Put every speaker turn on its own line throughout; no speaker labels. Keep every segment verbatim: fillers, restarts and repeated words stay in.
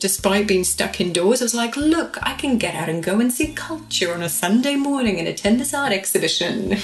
Despite being stuck indoors, I was like, look, I can get out and go and see culture on a Sunday morning and attend this art exhibition.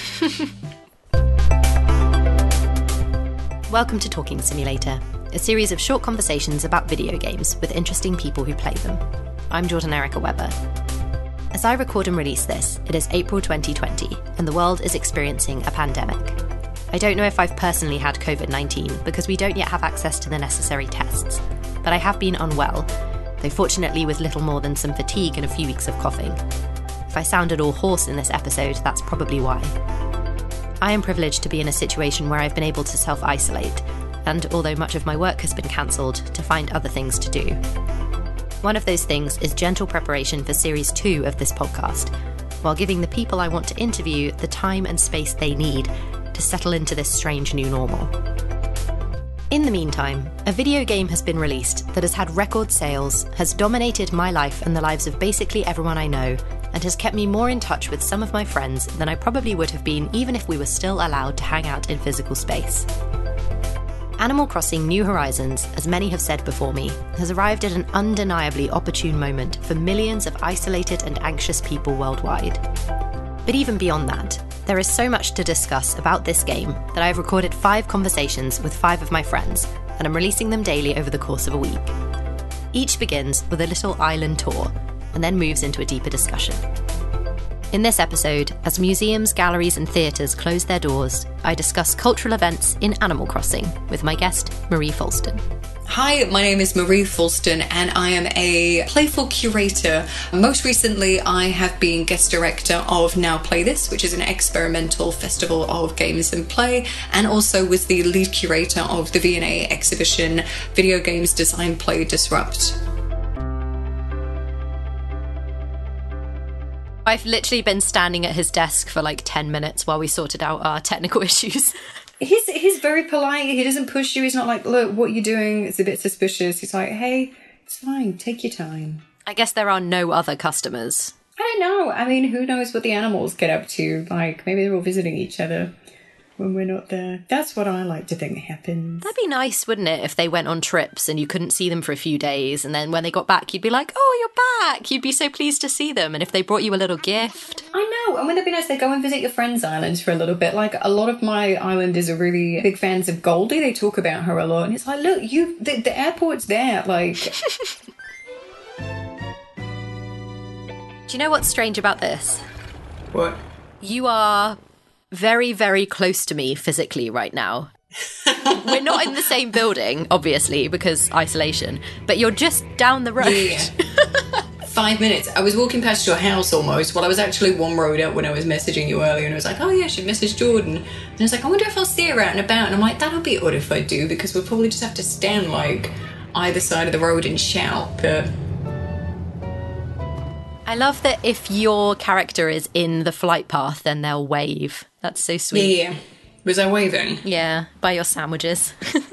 Welcome to Talking Simulator, a series of short conversations about video games with interesting people who play them. I'm Jordan Erica Webber. As I record and release this, it is April twenty twenty, and the world is experiencing a pandemic. I don't know if I've personally had covid nineteen because we don't yet have access to the necessary tests, but I have been unwell, though fortunately with little more than some fatigue and a few weeks of coughing. If I sounded all hoarse in this episode, that's probably why. I am privileged to be in a situation where I've been able to self-isolate, and although much of my work has been cancelled, to find other things to do. One of those things is gentle preparation for Series two of this podcast, while giving the people I want to interview the time and space they need to settle into this strange new normal. In the meantime, a video game has been released that has had record sales, has dominated my life and the lives of basically everyone I know, and has kept me more in touch with some of my friends than I probably would have been even if we were still allowed to hang out in physical space. Animal Crossing New Horizons, as many have said before me, has arrived at an undeniably opportune moment for millions of isolated and anxious people worldwide. But even beyond that, there is so much to discuss about this game that I've recorded five conversations with five of my friends, and I'm releasing them daily over the course of a week. Each begins with a little island tour, and then moves into a deeper discussion. In this episode, as museums, galleries and theatres close their doors, I discuss cultural events in Animal Crossing with my guest, Marie Folston.
Hi, my name is Marie Folston and I am a playful curator. Most recently, I have been guest director of Now Play This, which is an experimental festival of games and play, and also was the lead curator of the V and A exhibition Video Games Design, Play, Disrupt.
I've literally been standing at his desk for like ten minutes while we sorted out our technical issues.
He's he's very polite. He doesn't push you. He's not like, look, what you're doing is a bit suspicious. He's like, hey, it's fine. Take your time.
I guess there are no other customers.
I don't know. I mean, who knows what the animals get up to? Like, maybe they're all visiting each other when we're not there. That's what I like to think happens.
That'd be nice, wouldn't it, if they went on trips and you couldn't see them for a few days, and then when they got back, you'd be like, oh, you're back. You'd be so pleased to see them. And if they brought you a little gift.
I know. And wouldn't it be nice? They go and visit your friend's islands for a little bit. Like, a lot of my islanders are really big fans of Goldie. They talk about her a lot. And it's like, look, you, the, the airport's there. Like...
Do you know what's strange about this?
What?
You are very, very close to me physically right now. We're not in the same building, obviously, because isolation, but you're just down the road.
Yeah. Five minutes. I was walking past your house almost. Well, I was actually one road up when I was messaging you earlier, and I was like, oh yeah, I should message Jordan. And I was like, I wonder if I'll see her out and about. And I'm like, that'll be odd if I do, because we'll probably just have to stand like either side of the road and shout. But
I love that if your character is in the flight path, then they'll wave. That's so sweet.
Yeah. Was I waving?
Yeah, by your sandwiches.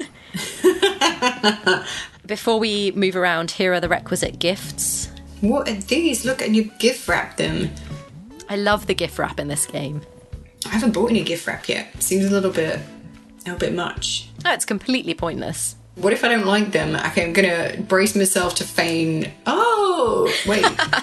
Before we move around, here are the requisite gifts.
What are these? Look, and you gift wrap them.
I love the gift wrap in this game.
I haven't bought any gift wrap yet. Seems a little bit, a little bit much.
Oh, it's completely pointless.
What if I don't like them? Okay, I'm gonna brace myself to feign. Oh, wait.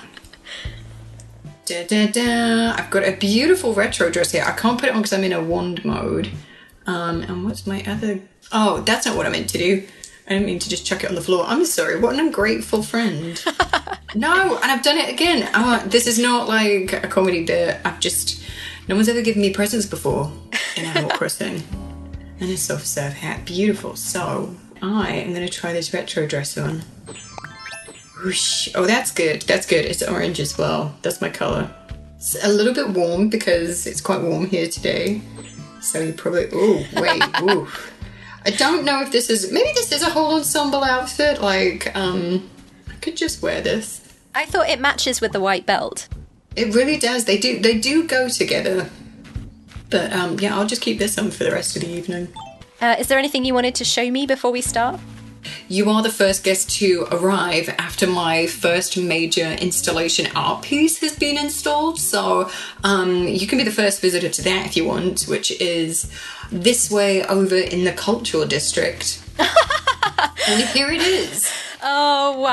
Da, da, da. I've got a beautiful retro dress here. I can't put it on because I'm in a wand mode. Um, and what's my other... Oh, that's not what I meant to do. I didn't mean to just chuck it on the floor. I'm sorry. What an ungrateful friend. No, and I've done it again. Oh, this is not like a comedy bit. I've just... No one's ever given me presents before in Animal Crossing. And a soft serve hat. Beautiful. So, I am going to try this retro dress on. Whoosh. Oh, that's good. That's good. It's orange as well. That's my colour. It's a little bit warm because it's quite warm here today. So you probably... Oh, wait. Ooh. I don't know if this is... Maybe this is a whole ensemble outfit. Like, um... I could just wear this.
I thought it matches with the white belt.
It really does. They do They do go together. But, um, yeah, I'll just keep this on for the rest of the evening.
Uh, is there anything you wanted to show me before we start?
You are the first guest to arrive after my first major installation art piece has been installed. So um, you can be the first visitor to that if you want, which is this way over in the Cultural District. And here it is.
Oh, wow.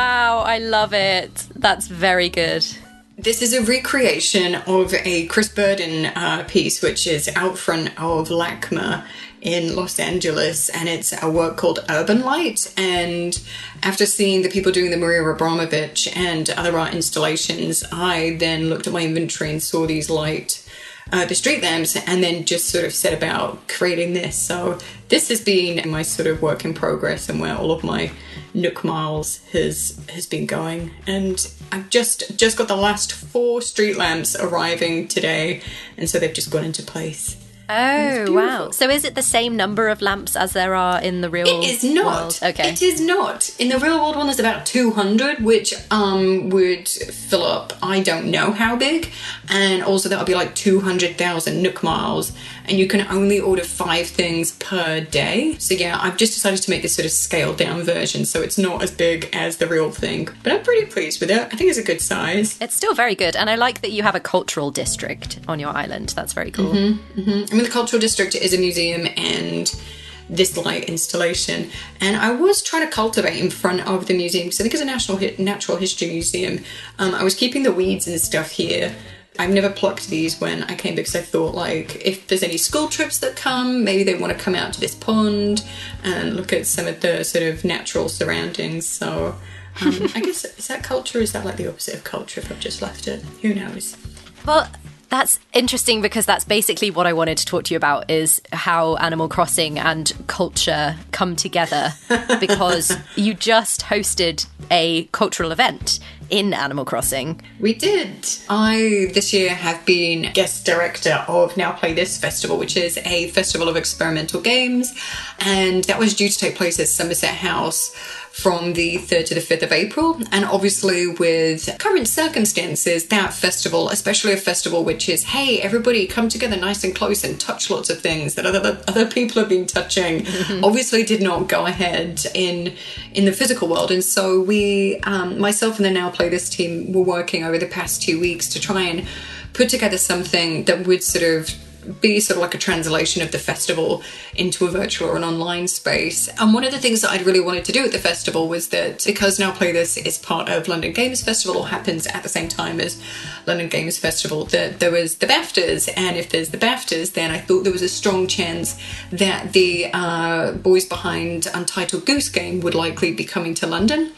I love it. That's very good.
This is a recreation of a Chris Burden uh, piece, which is out front of LACMA in Los Angeles, and it's a work called Urban Light. And after seeing the people doing the Maria Abramovich and other art installations, I then looked at my inventory and saw these light uh, the street lamps, and then just sort of set about creating this. So this has been my sort of work in progress, and where all of my Nook Miles has has been going. And I've just just got the last four street lamps arriving today, and so they've just gone into place.
Oh, wow. So is it the same number of lamps as there are in the real world?
It is not.
World? Okay.
It is not. In the real world one, there's about two hundred, which um would fill up, I don't know how big. And also that would be like two hundred thousand Nook Miles. And you can only order five things per day. So yeah, I've just decided to make this sort of scaled down version, so it's not as big as the real thing. But I'm pretty pleased with it. I think it's a good size.
It's still very good. And I like that you have a cultural district on your island. That's very cool.
Mm-hmm, mm-hmm. I mean, the cultural district is a museum and this light installation. And I was trying to cultivate in front of the museum, because I think it's a national natural history museum. Um, I was keeping the weeds and stuff here. I've never plucked these when I came, because I thought, like, if there's any school trips that come, maybe they want to come out to this pond and look at some of the sort of natural surroundings. So um, I guess, is that culture? Is that like the opposite of culture if I've just left it? Who knows?
Well, that's interesting, because that's basically what I wanted to talk to you about, is how Animal Crossing and culture come together, because you just hosted a cultural event in Animal Crossing.
We did. I, this year, have been guest director of Now Play This Festival, which is a festival of experimental games, and that was due to take place at Somerset House from the third to the fifth of April. And obviously with current circumstances, that festival, especially a festival which is, hey, everybody come together nice and close and touch lots of things that other other people have been touching, mm-hmm. obviously did not go ahead in in the physical world. And so we, um, myself and the Now Play This team, were working over the past two weeks to try and put together something that would sort of be sort of like a translation of the festival into a virtual or an online space. And one of the things that I'd really wanted to do at the festival was that, because Now Play This is part of London Games Festival, or happens at the same time as London Games Festival, that there was the BAFTAs, and if there's the BAFTAs, then I thought there was a strong chance that the uh, boys behind Untitled Goose Game would likely be coming to London.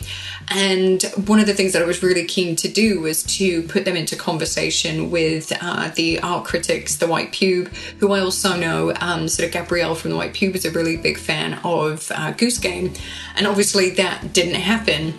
And one of the things that I was really keen to do was to put them into conversation with uh, the art critics, the White Pube, who I also know, um, sort of Gabrielle from the White Pube is a really big fan of uh, Goose Game. And obviously that didn't happen.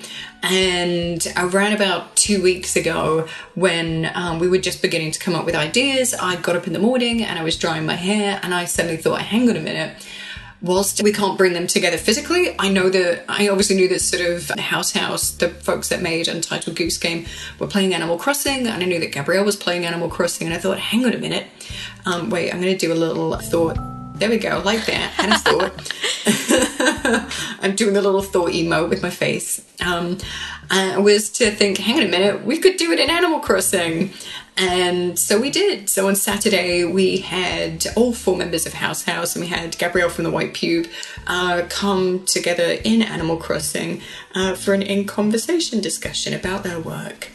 And around about two weeks ago, when um, we were just beginning to come up with ideas, I got up in the morning and I was drying my hair, and I suddenly thought, hang on a minute. Whilst we can't bring them together physically, I know that I obviously knew that sort of House House, the folks that made Untitled Goose Game, were playing Animal Crossing, and I knew that Gabrielle was playing Animal Crossing, and I thought, hang on a minute, um, wait, I'm going to do a little thought. There we go, like that, and a thought. I'm doing a little thought emote with my face. Um, uh, was to think, hang on a minute, we could do it in Animal Crossing. And so we did. So on Saturday, we had all four members of House House, and we had Gabrielle from the White Pube uh, come together in Animal Crossing uh, for an in-conversation discussion about their work.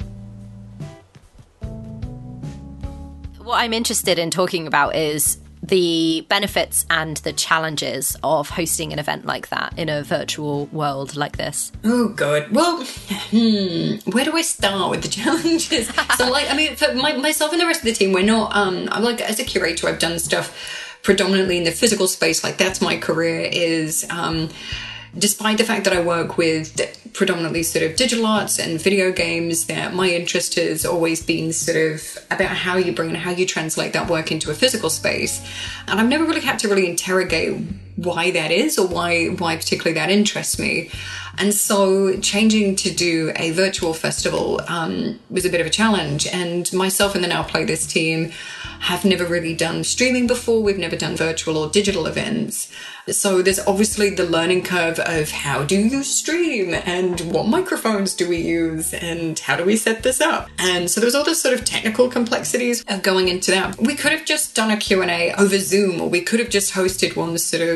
What I'm interested in talking about is the benefits and the challenges of hosting an event like that in a virtual world like this.
Oh, God. Well, hmm, where do I start with the challenges? So, like, I mean, for my, myself and the rest of the team, we're not, um, I'm like, as a curator, I've done stuff predominantly in the physical space. Like, that's my career, is, um, despite the fact that I work with predominantly sort of digital arts and video games, that my interest has always been sort of about how you bring and how you translate that work into a physical space. And I've never really had to really interrogate why that is, or why why particularly that interests me. And so changing to do a virtual festival um, was a bit of a challenge. And myself and the Now Play This team have never really done streaming before. We've never done virtual or digital events. So there's obviously the learning curve of how do you stream, and what microphones do we use, and how do we set this up? And so there was all this sort of technical complexities of going into that. We could have just done a Q and A over Zoom, or we could have just hosted one sort of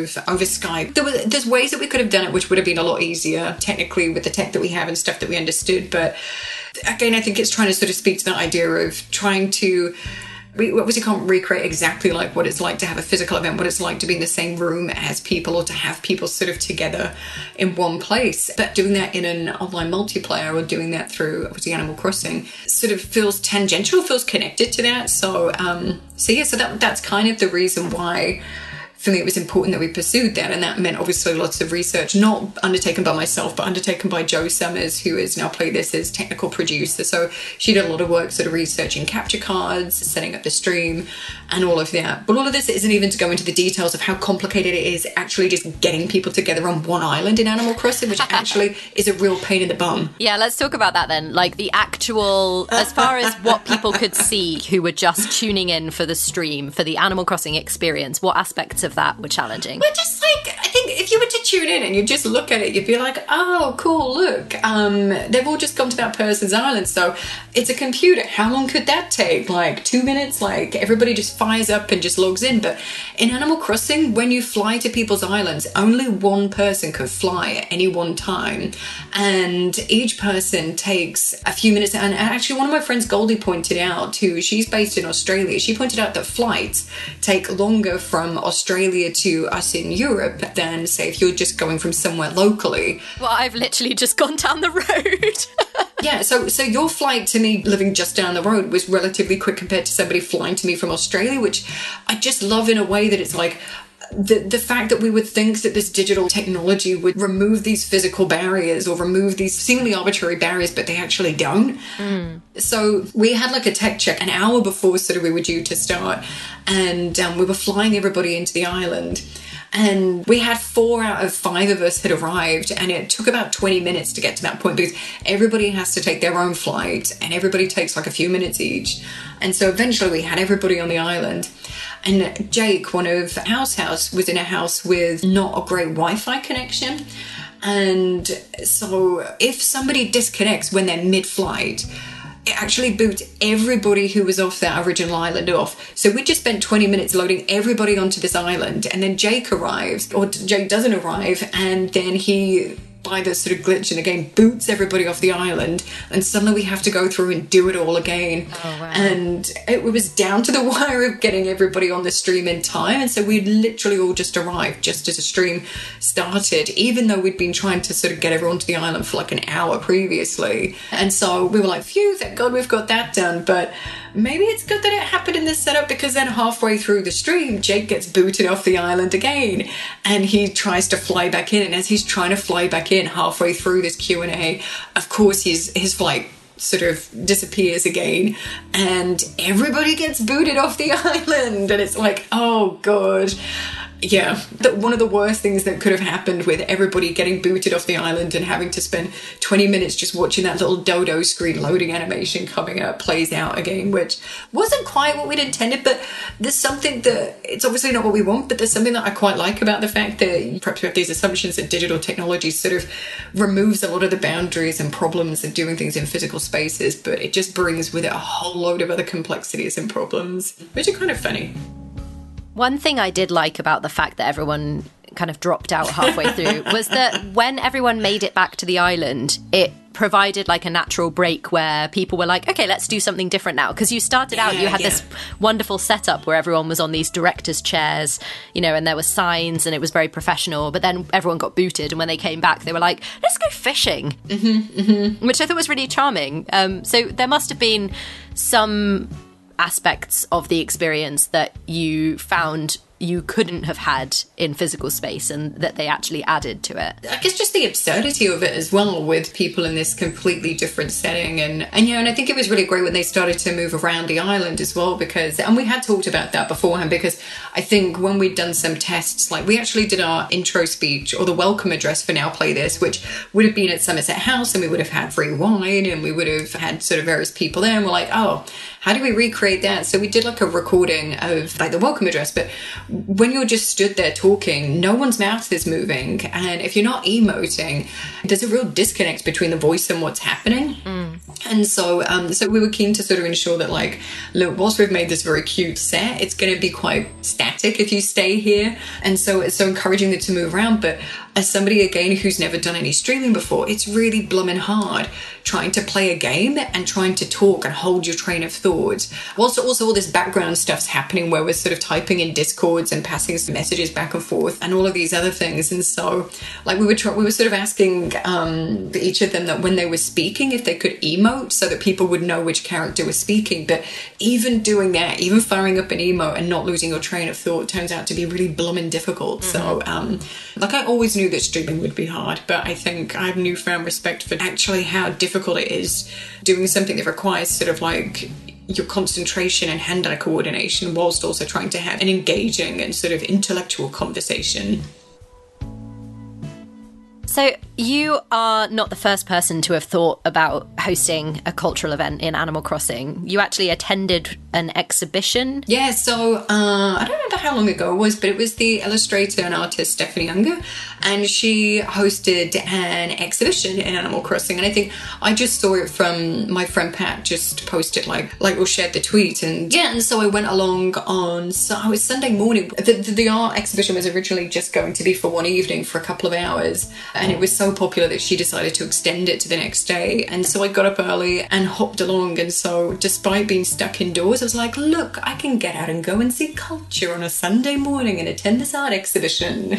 of over Skype. There were, there's ways that we could have done it which would have been a lot easier technically with the tech that we have and stuff that we understood. But again, I think it's trying to sort of speak to that idea of trying to... We obviously can't recreate exactly like what it's like to have a physical event, what it's like to be in the same room as people or to have people sort of together in one place. But doing that in an online multiplayer or doing that through obviously Animal Crossing sort of feels tangential, feels connected to that. So, um, so yeah, so that that's kind of the reason why for me it was important that we pursued that, and that meant obviously lots of research, not undertaken by myself, but undertaken by Jo Summers, who is now Play This as technical producer. So she did a lot of work sort of researching capture cards, setting up the stream, and all of that. But all of this isn't even to go into the details of how complicated it is actually just getting people together on one island in Animal Crossing, which actually is a real pain in the bum.
Yeah, let's talk about that then. Like the actual, as far as what people could see who were just tuning in for the stream, for the Animal Crossing experience, what aspects of that were challenging?
Well, just like, I think if you were to tune in and you just look at it, you'd be like, oh, cool, look, um, they've all just gone to that person's island. So it's a computer. How long could that take? Like two minutes? Like everybody just fires up and just logs in. But in Animal Crossing, when you fly to people's islands, only one person could fly at any one time. And each person takes a few minutes. And actually, one of my friends, Goldie, pointed out, who she's based in Australia, she pointed out that flights take longer from Australia to us in Europe than, say, if you're just going from somewhere locally.
Well, I've literally just gone down the road.
Yeah, so so your flight to me living just down the road was relatively quick compared to somebody flying to me from Australia, which I just love in a way that it's like, The the fact that we would think that this digital technology would remove these physical barriers or remove these seemingly arbitrary barriers, but they actually don't. Mm. So we had like a tech check an hour before sort of we were due to start, and um, we were flying everybody into the island. And we had four out of five of us had arrived, and it took about twenty minutes to get to that point because everybody has to take their own flight and everybody takes like a few minutes each. And so eventually we had everybody on the island. And Jake, one of House House, was in a house with not a great Wi-Fi connection. And so if somebody disconnects when they're mid-flight, it actually boots everybody who was off that original island off. So we just spent twenty minutes loading everybody onto this island, and then Jake arrives, or Jake doesn't arrive, and then he, by the sort of glitch in the game, boots everybody off the island, and suddenly we have to go through and do it all again. Oh, wow. And it was down to the wire of getting everybody on the stream in time, and so we'd literally all just arrived just as the stream started, even though we'd been trying to sort of get everyone to the island for like an hour previously. And so we were like, phew, thank God we've got that done. But maybe it's good that it happened in this setup, because then halfway through the stream, Jake gets booted off the island again, and he tries to fly back in, and as he's trying to fly back in halfway through this Q and A, of course his his flight sort of disappears again, and everybody gets booted off the island, and it's like, oh God. Yeah, that one of the worst things that could have happened with everybody getting booted off the island and having to spend twenty minutes just watching that little dodo screen loading animation coming up plays out again, which wasn't quite what we'd intended, but there's something that, it's obviously not what we want, but there's something that I quite like about the fact that perhaps we have these assumptions that digital technology sort of removes a lot of the boundaries and problems of doing things in physical spaces, but it just brings with it a whole load of other complexities and problems, which are kind of funny.
One thing I did like about the fact that everyone kind of dropped out halfway through was that when everyone made it back to the island, it provided like a natural break where people were like, okay, let's do something different now. Because you started out, yeah, you had yeah. this wonderful setup where everyone was on these director's chairs, you know, and there were signs and it was very professional. But then everyone got booted, and when they came back, they were like, let's go fishing, mm-hmm, mm-hmm. which I thought was really charming. Um, so there must have been some aspects of the experience that you found you couldn't have had in physical space, and that they actually added to it.
I guess just the absurdity of it as well, with people in this completely different setting. And, and you know, and I think it was really great when they started to move around the island as well, because, and we had talked about that beforehand, because I think when we'd done some tests, like we actually did our intro speech or the welcome address for Now Play This, which would have been at Somerset House, and we would have had free wine, and we would have had sort of various people there, and we're like, oh, how do we recreate that? So we did like a recording of like the welcome address, but when you're just stood there talking, no one's mouth is moving, and if you're not emoting, there's a real disconnect between the voice and what's happening. Mm. And so um, so we were keen to sort of ensure that, like, look, whilst we've made this very cute set, it's going to be quite static if you stay here. And so it's so encouraging them to move around. But as somebody, again, who's never done any streaming before, it's really blooming hard trying to play a game and trying to talk and hold your train of thought. Whilst also all this background stuff's happening where we're sort of typing in Discords and passing some messages back and forth and all of these other things. And so, like, we were, try- we were sort of asking um, each of them that when they were speaking, if they could emote so that people would know which character was speaking. But even doing that, even firing up an emote and not losing your train of thought turns out to be really blooming difficult. Mm-hmm. So, um, like, I always knew that streaming would be hard, but I think I have newfound respect for actually how difficult it is doing something that requires sort of like your concentration and hand-eye coordination whilst also trying to have an engaging and sort of intellectual conversation.
So you are not the first person to have thought about hosting a cultural event in Animal Crossing. You actually attended an exhibition.
Yeah, so uh, I don't remember how long ago it was, but it was the illustrator and artist Stephanie Unger, and she hosted an exhibition in Animal Crossing. And I think I just saw it from my friend Pat just posted like, like or shared the tweet. And yeah, and so I went along on, so it was Sunday morning. The, the, the art exhibition was originally just going to be for one evening for a couple of hours. And it was so popular that she decided to extend it to the next day. And so I got up early and hopped along. And so despite being stuck indoors, I was like, look, I can get out and go and see culture on a Sunday morning and attend this art exhibition.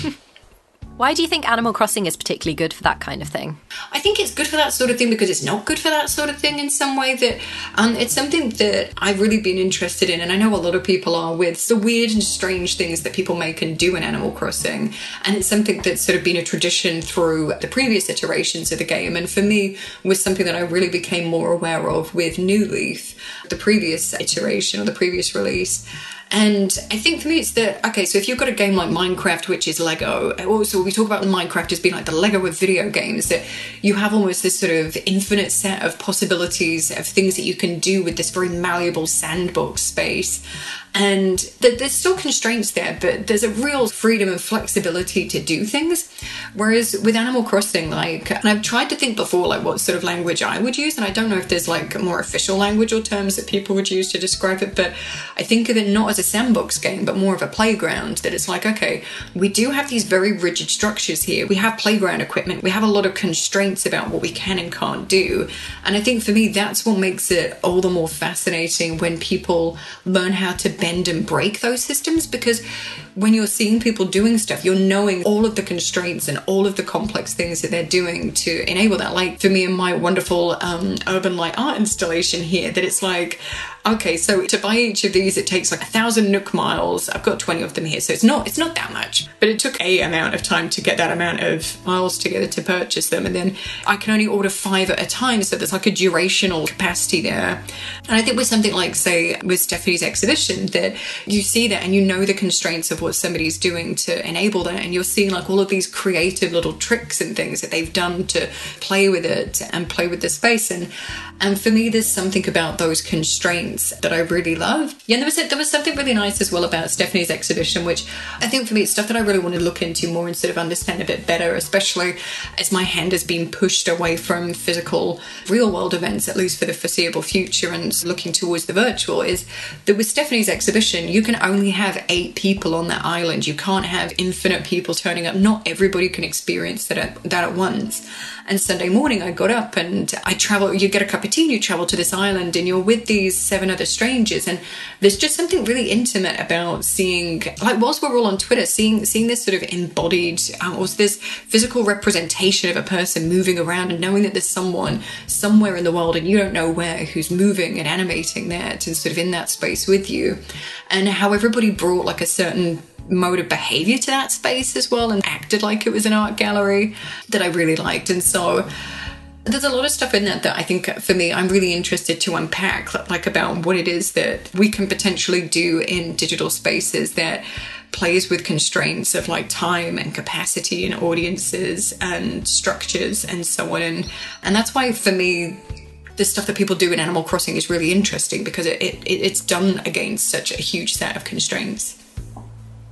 Why do you think Animal Crossing is particularly good for that kind of thing?
I think it's good for that sort of thing because it's not good for that sort of thing in some way. That um, it's something that I've really been interested in, and I know a lot of people are, with the weird and strange things that people make and do in Animal Crossing. And it's something that's sort of been a tradition through the previous iterations of the game, and for me was something that I really became more aware of with New Leaf, the previous iteration or the previous release. And I think for me it's that, okay, so if you've got a game like Minecraft, which is Lego, also we talk about Minecraft as being like the Lego of video games, that you have almost this sort of infinite set of possibilities of things that you can do with this very malleable sandbox space. And th- there's still constraints there, but there's a real freedom and flexibility to do things. Whereas with Animal Crossing, like, and I've tried to think before, like, what sort of language I would use, and I don't know if there's like a more official language or terms that people would use to describe it, but I think of it not as a sandbox game, but more of a playground. That it's like, okay, we do have these very rigid structures here. We have playground equipment. We have a lot of constraints about what we can and can't do. And I think for me, that's what makes it all the more fascinating when people learn how to bend and break those systems, because when you're seeing people doing stuff, you're knowing all of the constraints and all of the complex things that they're doing to enable that. Like for me and my wonderful um, urban light art installation here, that it's like, okay, so to buy each of these, it takes like a thousand Nook miles. I've got twenty of them here, so it's not it's not that much. But it took a amount of time to get that amount of miles together to purchase them. And then I can only order five at a time, so there's like a durational capacity there. And I think with something like, say, with Stephanie's exhibition, that you see that and you know the constraints of what somebody's doing to enable that. And you're seeing like all of these creative little tricks and things that they've done to play with it and play with the space. And and for me, there's something about those constraints that I really love. Yeah, and there was, there was something really nice as well about Stephanie's exhibition, which I think for me it's stuff that I really want to look into more and sort of understand a bit better, especially as my hand has been pushed away from physical real world events, at least for the foreseeable future, and looking towards the virtual, is that with Stephanie's exhibition, you can only have eight people on that island. You can't have infinite people turning up. Not everybody can experience that at, that at once. And Sunday morning I got up and I travel, you get a cup of tea and you travel to this island and you're with these seven other strangers, and there's just something really intimate about seeing, like whilst we're all on Twitter, seeing seeing this sort of embodied, um, or this physical representation of a person moving around, and knowing that there's someone somewhere in the world and you don't know where, who's moving and animating that and sort of in that space with you, and how everybody brought like a certain mode of behavior to that space as well and acted like it was an art gallery, that I really liked. And so there's a lot of stuff in that that I think for me I'm really interested to unpack, like about what it is that we can potentially do in digital spaces that plays with constraints of like time and capacity and audiences and structures and so on. And and that's why for me the stuff that people do in Animal Crossing is really interesting, because it, it it's done against such a huge set of constraints.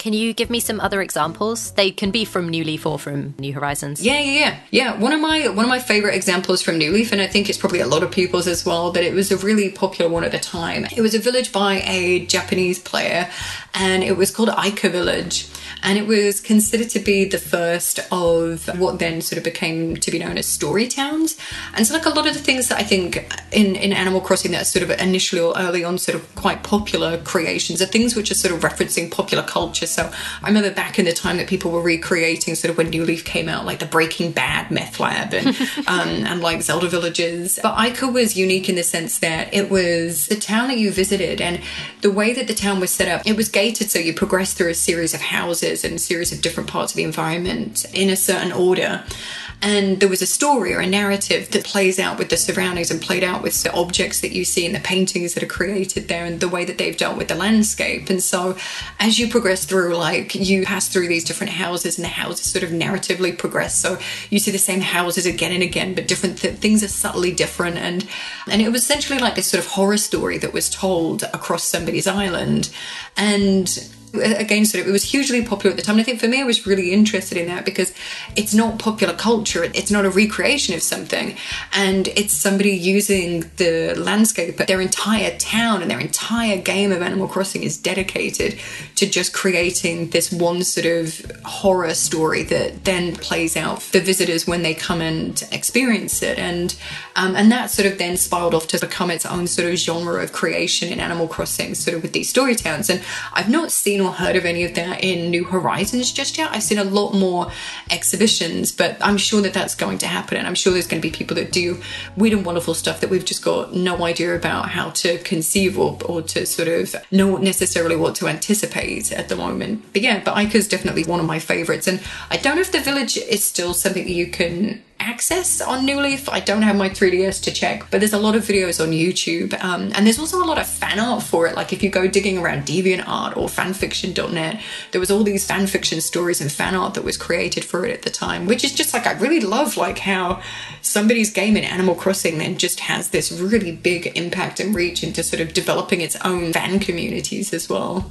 Can you give me some other examples? They can be from New Leaf or from New Horizons.
Yeah, yeah, yeah. Yeah, one of my one of my favorite examples from New Leaf, and I think it's probably a lot of people's as well, but it was a really popular one at the time. It was a village by a Japanese player, and it was called Aika Village. And it was considered to be the first of what then sort of became to be known as story towns. And so like a lot of the things that I think in, in Animal Crossing that are sort of initially or early on sort of quite popular creations are things which are sort of referencing popular culture. So I remember back in the time that people were recreating sort of when New Leaf came out, like the Breaking Bad meth lab and, um, and like Zelda villages. But Aika was unique in the sense that it was the town that you visited, and the way that the town was set up, it was gated, so you progressed through a series of houses and a series of different parts of the environment in a certain order. And there was a story or a narrative that plays out with the surroundings and played out with the objects that you see and the paintings that are created there and the way that they've dealt with the landscape. And so as you progress through, like you pass through these different houses and the houses sort of narratively progress. So you see the same houses again and again, but different th- things are subtly different. And, and it was essentially like this sort of horror story that was told across somebody's island. And again, sort of, it was hugely popular at the time. And I think for me, I was really interested in that because it's not popular culture. It's not a recreation of something. And it's somebody using the landscape, but their entire town and their entire game of Animal Crossing is dedicated to just creating this one sort of horror story that then plays out for visitors when they come and experience it. And, um, and that sort of then spiraled off to become its own sort of genre of creation in Animal Crossing, sort of with these story towns. And I've not seen or heard of any of that in New Horizons just yet. I've seen a lot more exhibitions, but I'm sure that that's going to happen, and I'm sure there's going to be people that do weird and wonderful stuff that we've just got no idea about how to conceive or, or to sort of know necessarily what to anticipate at the moment. But yeah, but Aika's definitely one of my favorites, and I don't know if the village is still something that you can access on New Leaf. I don't have my three D S to check, but there's a lot of videos on YouTube, um, and there's also a lot of fan art for it. Like if you go digging around DeviantArt or fanfiction dot net, there was all these fanfiction stories and fan art that was created for it at the time, which is just like, I really love like how somebody's game in Animal Crossing then just has this really big impact and reach into sort of developing its own fan communities as well.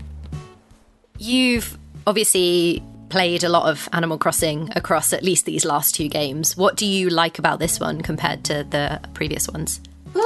You've obviously played a lot of Animal Crossing across at least these last two games. What do you like about this one compared to the previous ones?
Uh,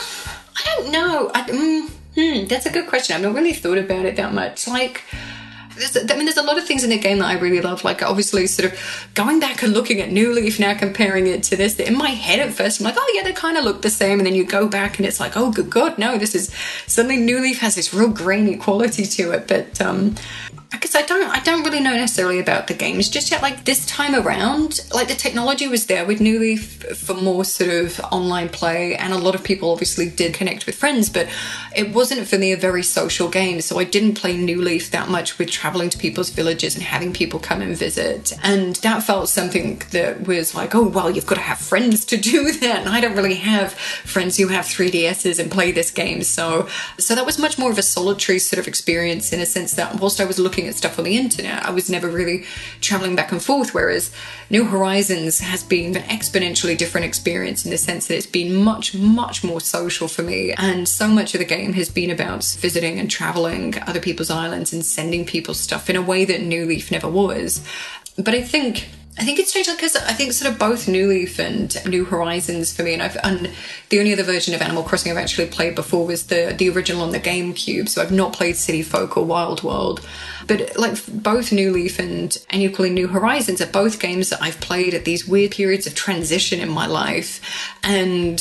I don't know. I, mm, hmm, that's a good question. I've not really thought about it that much. Like, there's, I mean, there's a lot of things in the game that I really love. Like, obviously, sort of going back and looking at New Leaf now, comparing it to this. In my head at first, I'm like, oh yeah, they kind of look the same. And then you go back and it's like, oh good God, no, this is suddenly New Leaf has this real grainy quality to it. But um, I guess I don't, I don't really know necessarily about the games just yet. Like this time around, like the technology was there with New Leaf for more sort of online play, and a lot of people obviously did connect with friends, but it wasn't for me a very social game. So I didn't play New Leaf that much with traveling to people's villages and having people come and visit. And that felt something that was like, oh, well, you've got to have friends to do that. And I don't really have friends who have three D S's and play this game. So, so that was much more of a solitary sort of experience, in a sense that whilst I was looking at stuff on the internet, I was never really traveling back and forth, whereas New Horizons has been an exponentially different experience in the sense that it's been much, much more social for me, and so much of the game has been about visiting and traveling other people's islands and sending people stuff in a way that New Leaf never was. But I think I think it's strange because I think sort of both New Leaf and New Horizons for me, and I've and the only other version of Animal Crossing I've actually played before was the the original on the GameCube, so I've not played City Folk or Wild World. But like both New Leaf and, and equally New Horizons are both games that I've played at these weird periods of transition in my life. And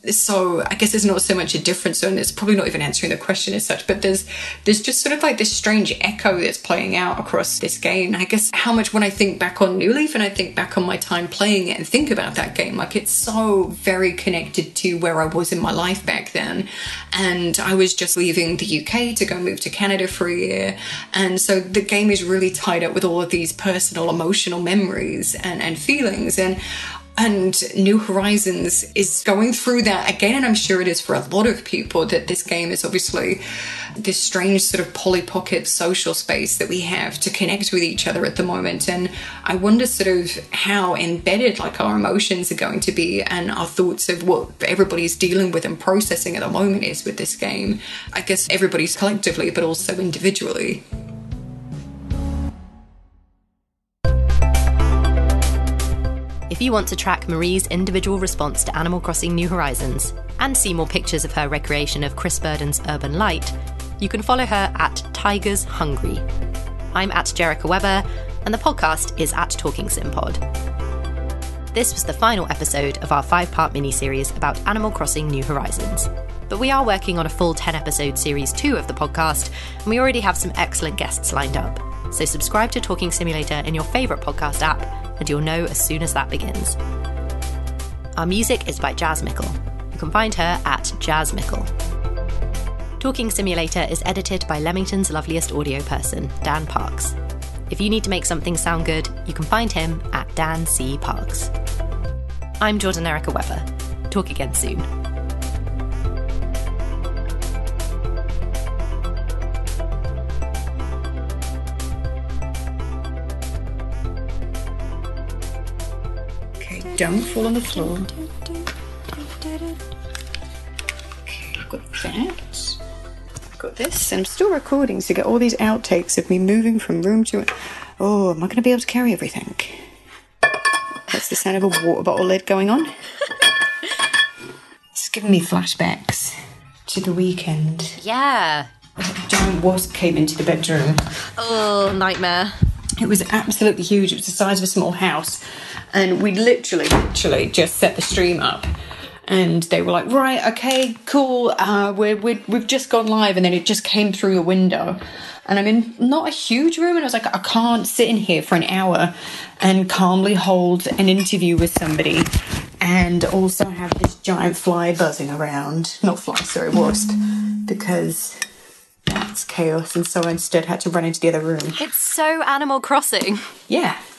so I guess there's not so much a difference, and it's probably not even answering the question as such, but there's there's just sort of like this strange echo that's playing out across this game. And I guess how much when I think back on New Leaf and I think back on my time playing it and think about that game, like it's so very connected to where I was in my life back then. And I was just leaving the U K to go move to Canada for a year. And so the game is really tied up with all of these personal, emotional memories and, and feelings. And And New Horizons is going through that again, and I'm sure it is for a lot of people, that this game is obviously this strange sort of Polly Pocket social space that we have to connect with each other at the moment. And I wonder sort of how embedded like our emotions are going to be, and our thoughts of what everybody's dealing with and processing at the moment is with this game. I guess everybody's collectively, but also individually.
If you want to track Marie's individual response to Animal Crossing New Horizons and see more pictures of her recreation of Chris Burden's urban light, you can follow her at Tigers Hungry. I'm at Jerica Webber, and the podcast is at Talking Sim Pod. This was the final episode of our five-part mini-series about Animal Crossing New Horizons. But we are working on a full ten-episode series two of the podcast, and we already have some excellent guests lined up. So subscribe to Talking Simulator in your favourite podcast app, and you'll know as soon as that begins. Our music is by Jazz Mickle. You can find her at Jazz Mickle. Talking Simulator is edited by Leamington's loveliest audio person, Dan Parks. If you need to make something sound good, you can find him at Dan C. Parks. I'm Jordan Erica Webber. Talk again soon.
Don't fall on the floor. Okay, I've got that. I've got this. And I'm still recording to get all these outtakes of me moving from room to... Oh, am I going to be able to carry everything? That's the sound of a water bottle lid going on. It's giving me flashbacks to the weekend.
Yeah.
A giant wasp came into the bedroom.
Oh, nightmare.
It was absolutely huge. It was the size of a small house. And we literally, literally just set the stream up. And they were like, right, okay, cool. Uh, we're, we're, we've just gone live. And then it just came through the window. And I'm in not a huge room. And I was like, I can't sit in here for an hour and calmly hold an interview with somebody. And also have this giant fly buzzing around. Not fly, sorry, wasp. Because... that's chaos, and so I instead had to run into the other room.
It's so Animal Crossing.
Yeah.